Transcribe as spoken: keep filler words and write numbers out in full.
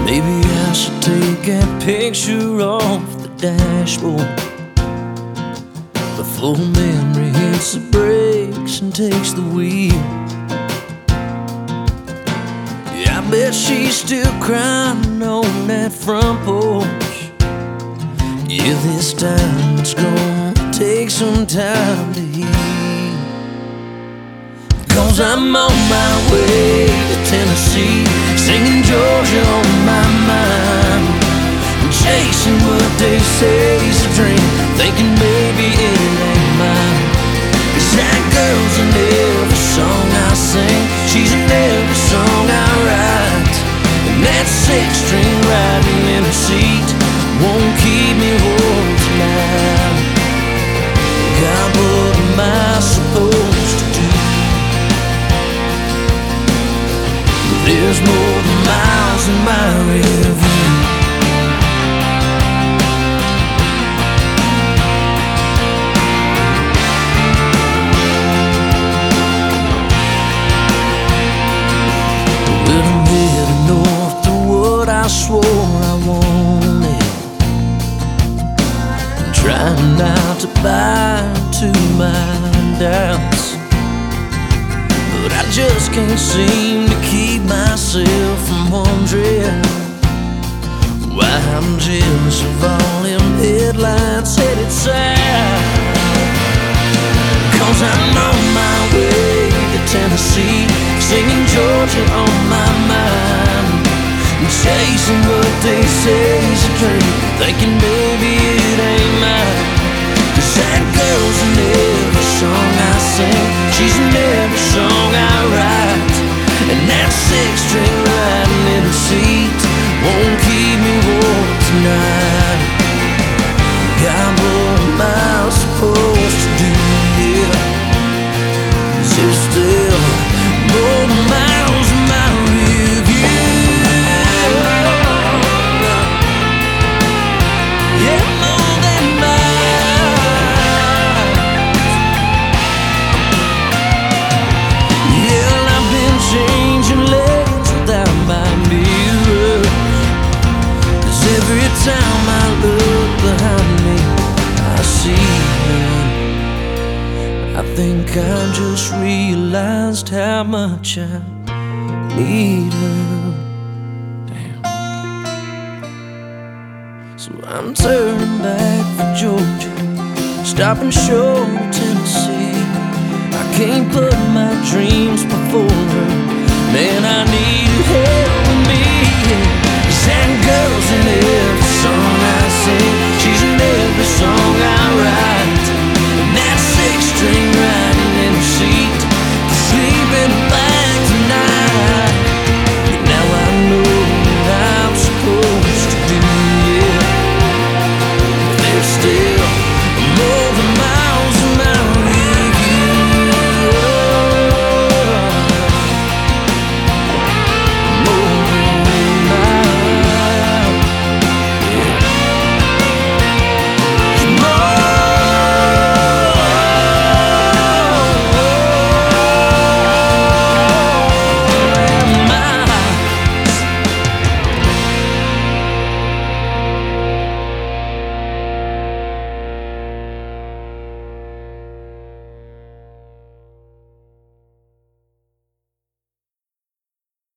Maybe I should take that picture off the dashboard before memory hits the brakes and takes the wheel. Yeah, I bet she's still crying on that front porch. Yeah, this time it's gonna take some time to heal. Cause I'm on my way to Tennessee, singing Georgia on my mind, and chasing what they say's a dream, thinking maybe it ain't mine. Cause that girl's in every song I sing, she's in every song I write, and that six-string riding in her seat won't keep me warm tonight. God, what am I supposed to do? There's more than miles in my rear view. Well, I'm heading north to what I swore I wanted, trying not to buy to my doubts, but I just can't seem to keep myself from wondering why I'm jealous of all them headlights headed south. Cause I'm on my way to Tennessee, singing Georgia on my mind, and chasing what they say's a dream, thinking maybe it ain't mine. Cause that girl's in every song I sing, she's in every song I write, and that six-string riding in her seat won't keep me warm tonight. God, what am I supposed to do? Yeah, 'cause there's still more miles in my rear view. Yeah, more than miles. Yeah, well, I've been changing lanes without my mirror, 'cause every time I look behind me I see her. I think I just realized how much I need her. Damn. So I'm turning back for Georgia, stopping short of Tennessee. I can't put my dreams before her. Man, I need